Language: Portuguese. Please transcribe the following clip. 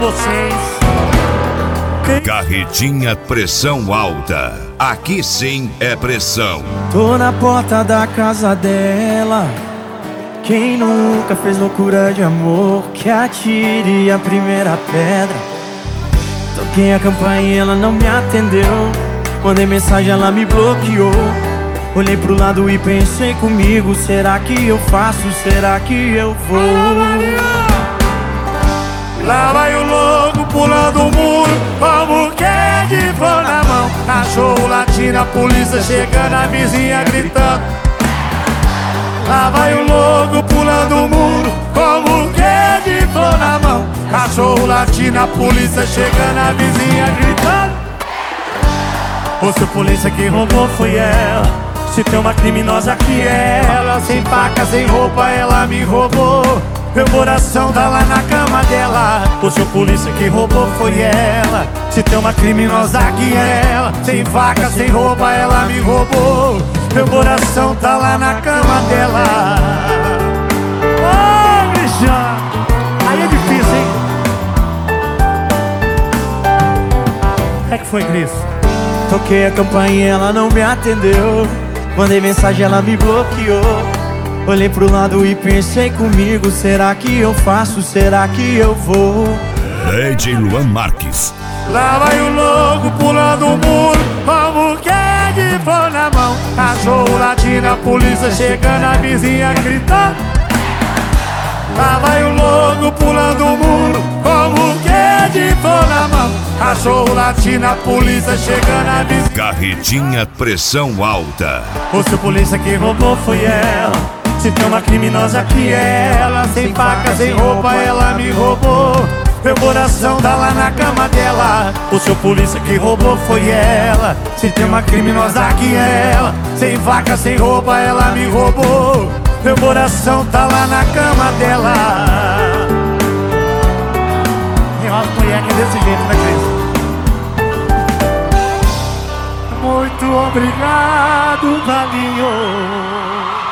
vocês. Carretinha Pressão Alta. Aqui sim é pressão. Tô na porta da casa dela. Quem nunca fez loucura de amor, que atire a primeira pedra. Toquei a campainha, ela não me atendeu. Mandei mensagem, ela me bloqueou. Olhei pro lado e pensei comigo: será que eu faço? Será que eu vou? Lá vai o louco pulando o muro, como que é de flor na mão. Cachorro latindo, a polícia chegando, a vizinha gritando. Lá vai o louco pulando o muro, como que é de flor na mão. Cachorro latindo, a polícia chegando, a vizinha gritando. Ou se a polícia que roubou foi ela, se tem uma criminosa que é ela. Sem faca, sem roupa, ela me roubou. Meu coração tá lá na cama dela. Ou se a polícia que roubou foi ela, se tem uma criminosa que é ela. Sem faca, sem roupa, ela me roubou. Meu coração tá lá na cama dela. Ô, Cristiano, aí é difícil, hein? É que foi, Cris? Toquei a campainha, ela não me atendeu. Mandei mensagem, ela me bloqueou. Olhei pro lado e pensei comigo: será que eu faço? Será que eu vou? DJ Luan Marques. Lá vai o louco pulando o muro, como que é de flor na mão. Cachorro latindo, a polícia chegando, a vizinha gritando. Lá vai o louco pulando o muro, como que é de flor na mão. Cachorro latindo, a polícia chegando, a vizinha. Carretinha Pressão Alta. Ou se a polícia que roubou foi ela, se tem uma criminosa que é ela. Sem faca, sem roupa, ela me roubou. Meu coração tá lá na cama dela. O seu polícia que roubou foi ela, se tem uma criminosa que é ela. Sem faca, sem roupa, ela me roubou. Meu coração tá lá na cama dela. E uma mulher que é desse jeito, né, Cris? Muito obrigado, Valinho.